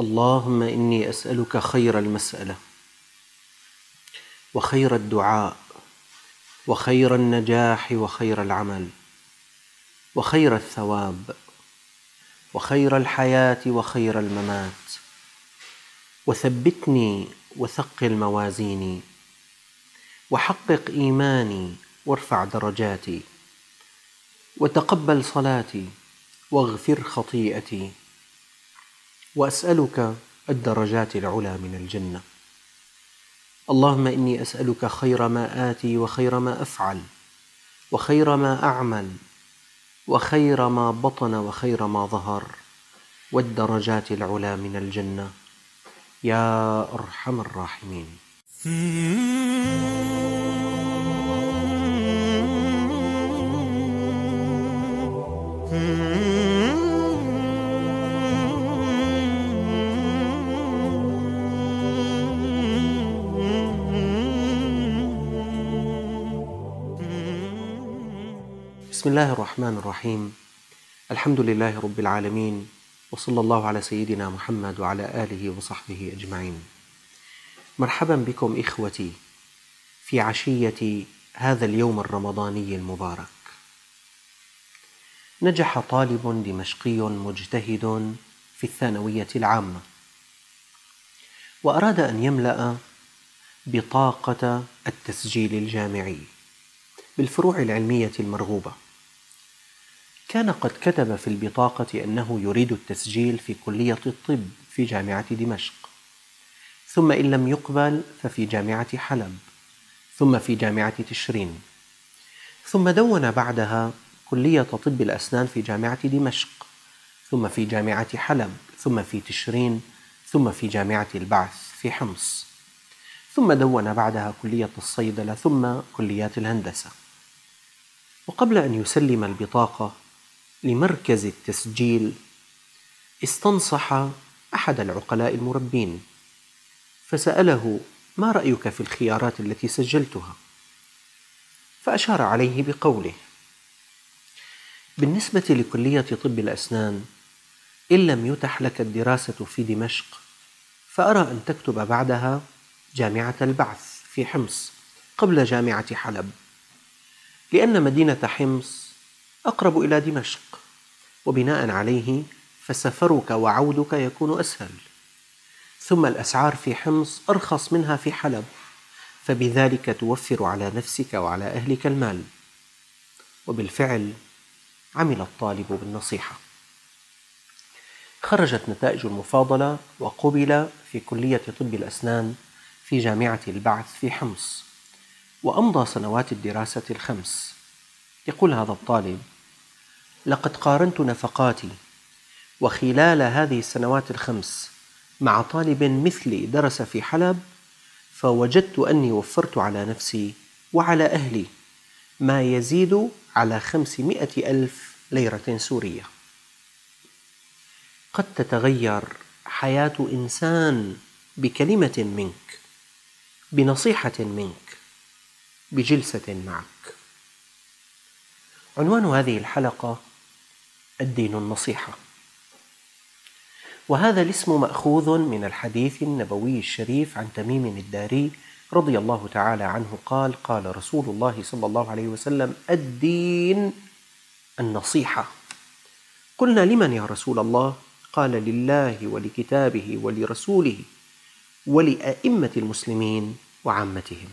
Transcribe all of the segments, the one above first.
اللهم إني أسألك خير المسألة وخير الدعاء وخير النجاح وخير العمل وخير الثواب وخير الحياة وخير الممات، وثبتني وثقل موازيني وحقق إيماني وارفع درجاتي وتقبل صلاتي واغفر خطيئتي، وأسألك الدرجات العلى من الجنة. اللهم إني أسألك خير ما آتي وخير ما أفعل وخير ما أعمل وخير ما بطن وخير ما ظهر والدرجات العلى من الجنة يا أرحم الراحمين. بسم الله الرحمن الرحيم. الحمد لله رب العالمين، وصلى الله على سيدنا محمد وعلى آله وصحبه أجمعين. مرحبا بكم إخوتي في عشية هذا اليوم الرمضاني المبارك. نجح طالب دمشقي مجتهد في الثانوية العامة، وأراد أن يملأ بطاقة التسجيل الجامعي بالفروع العلمية المرغوبة. كان قد كتب في البطاقة أنه يريد التسجيل في كلية الطب في جامعة دمشق، ثم إن لم يقبل ففي جامعة حلب، ثم في جامعة تشرين، ثم دون بعدها كلية طب الأسنان في جامعة دمشق، ثم في جامعة حلب، ثم في تشرين، ثم في جامعة البعث في حمص، ثم دون بعدها كلية الصيدلة، ثم كليات الهندسة. وقبل أن يسلم البطاقة لمركز التسجيل استنصح أحد العقلاء المربين، فسأله: ما رأيك في الخيارات التي سجلتها؟ فأشار عليه بقوله: بالنسبة لكلية طب الأسنان، إن لم يتح لك الدراسة في دمشق فأرى أن تكتب بعدها جامعة البعث في حمص قبل جامعة حلب، لأن مدينة حمص أقرب إلى دمشق، وبناء عليه فسفرك وعودك يكون أسهل، ثم الأسعار في حمص أرخص منها في حلب، فبذلك توفر على نفسك وعلى أهلك المال. وبالفعل عمل الطالب بالنصيحة. خرجت نتائج المفاضلة وقبل في كلية طب الأسنان في جامعة البعث في حمص، وأمضى سنوات الدراسة الخمس. يقول هذا الطالب: لقد قارنت نفقاتي وخلال هذه السنوات الخمس مع طالب مثلي درس في حلب، فوجدت أني وفرت على نفسي وعلى أهلي ما يزيد على 500,000 ليرة سورية. قد تتغير حياة إنسان بكلمة منك، بنصيحة منك، بجلسة معك. عنوان هذه الحلقة: الدين النصيحة. وهذا الاسم مأخوذ من الحديث النبوي الشريف عن تميم الداري رضي الله تعالى عنه قال: قال رسول الله صلى الله عليه وسلم: الدين النصيحة. قلنا: لمن يا رسول الله؟ قال: لله ولكتابه ولرسوله ولأئمة المسلمين وعامتهم.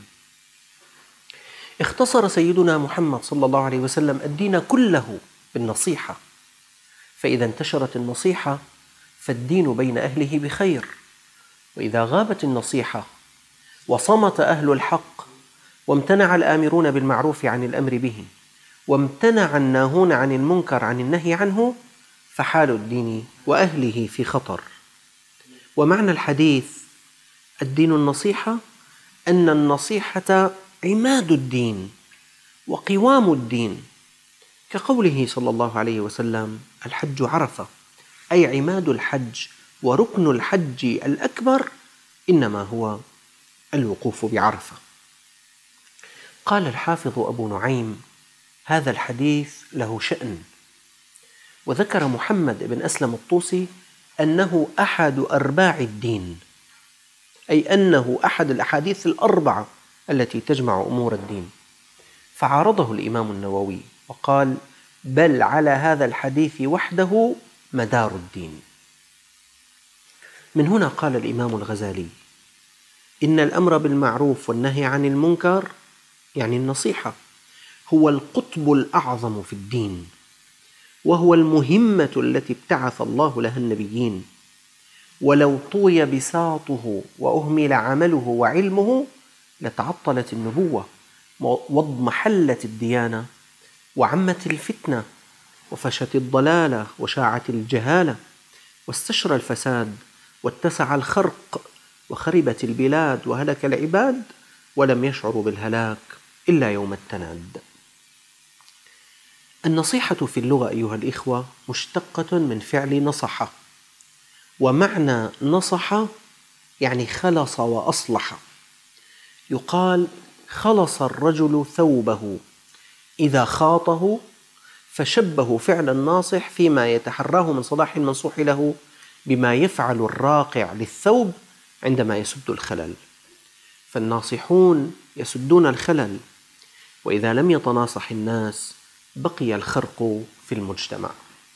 اختصر سيدنا محمد صلى الله عليه وسلم الدين كله بالنصيحة، فإذا انتشرت النصيحة فالدين بين أهله بخير، وإذا غابت النصيحة وصمت أهل الحق وامتنع الآمرون بالمعروف عن الأمر به وامتنع الناهون عن المنكر عن النهي عنه، فحال الدين وأهله في خطر. ومعنى الحديث الدين النصيحة أن النصيحة عماد الدين وقوام الدين، كقوله صلى الله عليه وسلم: الحج عرفة، أي عماد الحج وركن الحج الأكبر إنما هو الوقوف بعرفة. قال الحافظ أبو نعيم: هذا الحديث له شأن. وذكر محمد بن أسلم الطوسي أنه أحد أرباع الدين، أي أنه أحد الأحاديث الأربعة التي تجمع أمور الدين. فعارضه الإمام النووي وقال: بل على هذا الحديث وحده مدار الدين. من هنا قال الإمام الغزالي: إن الأمر بالمعروف والنهي عن المنكر، يعني النصيحة، هو القطب الأعظم في الدين، وهو المهمة التي ابتعث الله لها النبيين، ولو طوي بساطه وأهمل عمله وعلمه لتعطلت النبوة واضمحلت الديانة وعمت الفتنة وفشت الضلالة وشاعت الجهالة واستشرى الفساد واتسع الخرق وخربت البلاد وهلك العباد، ولم يشعروا بالهلاك إلا يوم التناد. النصيحة في اللغة أيها الإخوة مشتقة من فعل نصح، ومعنى نصح يعني خلص وأصلح. يقال: خلص الرجل ثوبه إذا خاطه، فشبه فعل الناصح فيما يتحراه من صلاح المنصوح له بما يفعل الراقع للثوب عندما يسد الخلل. فالناصحون يسدون الخلل، وإذا لم يتناصح الناس بقي الخرق في المجتمع.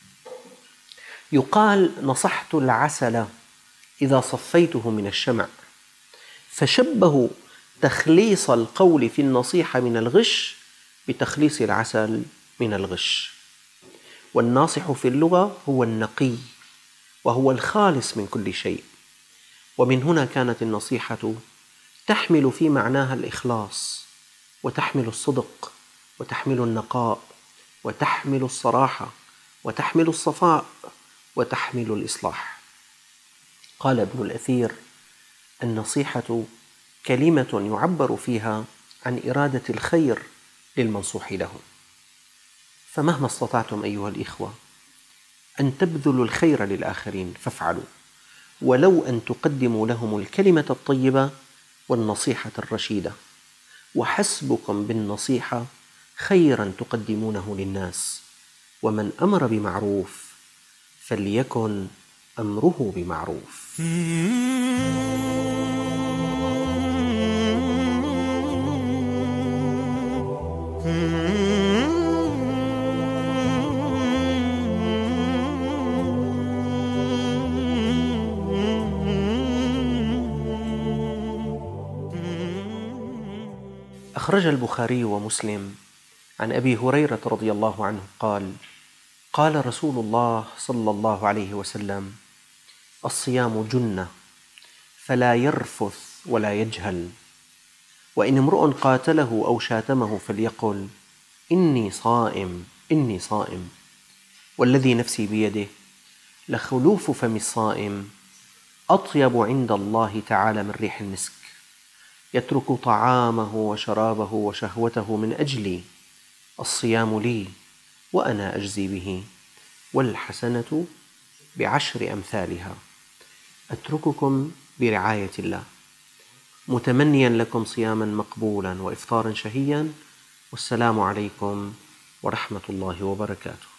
يقال: نصحت العسل إذا صفيته من الشمع، فشبهوا تخليص القول في النصيحة من الغش بتخليص العسل من الغش. والناصح في اللغة هو النقي، وهو الخالص من كل شيء. ومن هنا كانت النصيحة تحمل في معناها الإخلاص، وتحمل الصدق، وتحمل النقاء، وتحمل الصراحة، وتحمل الصفاء، وتحمل الإصلاح. قال ابن الأثير: النصيحة كلمة يعبر فيها عن إرادة الخير للمنصوح له. فمهما استطعتم أيها الإخوة أن تبذلوا الخير للآخرين فافعلوا، ولو أن تقدموا لهم الكلمة الطيبة والنصيحة الرشيدة، وحسبكم بالنصيحة خيرا تقدمونه للناس. ومن أمر بمعروف فليكن أمره بمعروف. أخرج البخاري ومسلم عن أبي هريرة رضي الله عنه قال: قال رسول الله صلى الله عليه وسلم: الصيام جنة، فلا يرفث ولا يجهل، وإن امرؤ قاتله أو شاتمه فليقل: إني صائم إني صائم، والذي نفسي بيده لخلوف فم الصائم أطيب عند الله تعالى من ريح المسك، يترك طعامه وشرابه وشهوته من أجلي، الصيام لي وأنا أجزي به، والحسنة بعشر أمثالها. أترككم برعاية الله، متمنيا لكم صياما مقبولا وإفطارا شهيا، والسلام عليكم ورحمة الله وبركاته.